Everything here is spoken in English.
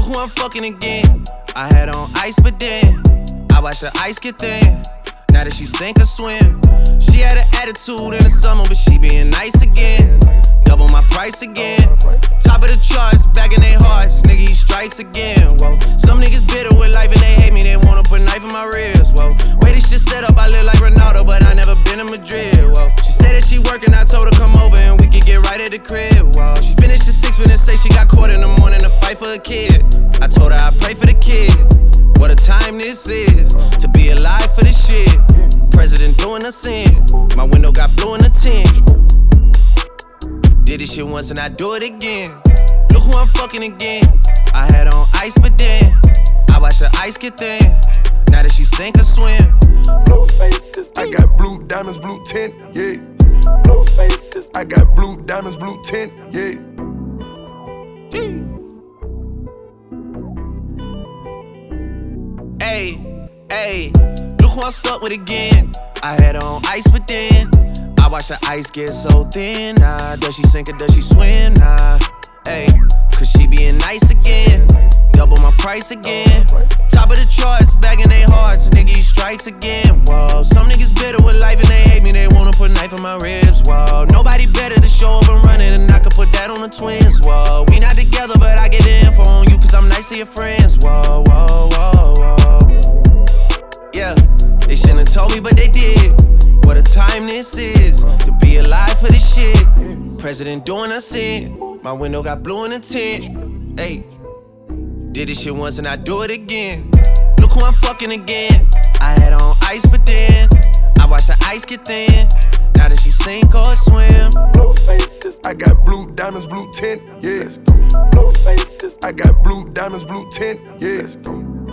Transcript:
who I'm fucking again. I had on ice, but then I watched the ice get thin. Now that she sink or swim, she had an attitude in the summer, but she being nice again. Double my price again. Top of the charts, back in their hearts, nigga, he strikes again. Whoa, some niggas bitter with life and they hate me, they wanna put a knife in my ribs. Whoa, way this shit set up, I live like Ronaldo, but I never been to Madrid. Whoa, she said that she working, I told her come over and we could get right at the crib. Whoa, she finished the 6 minutes, say she got caught in the morning to fight for a kid. I told her I pray for the kid. What a time this is to be alive for this shit. President doing a sin. My window got blue in the tint. Did this shit once and I do it again. Look who I'm fucking again. I had on ice, but then I watched the ice get thin. Now that she sink or swim. Blue faces, I got blue diamonds, blue tint, yeah. Blue faces, I got blue diamonds, blue tint, yeah. Hey, look who I'm stuck with again. I had on ice, but then I watched the ice get so thin. Nah, does she sink or does she swim? Nah, hey, cause she being nice again. Double my price again. Top of the charts, back in their hearts, nigga, he strikes again. Whoa, some niggas bitter with life and they hate me, they wanna put a knife in my ribs. Whoa, nobody better to show up and run it, and I could put that on the twins. Whoa, we not together, but I get the info on you, cause I'm nice to your friends. Whoa, whoa, whoa, whoa. Yeah, they shouldn't have told me, but they did. What a time this is to be alive for this shit. President doing a sin. My window got blue in the tint. Hey, did this shit once and I do it again. Look who I'm fucking again. I had on ice, but then I watched the ice get thin. Now that she sink or swim. Blue faces, I got blue diamonds, blue tint, yeah. Blue faces, I got blue diamonds, blue tint, yeah.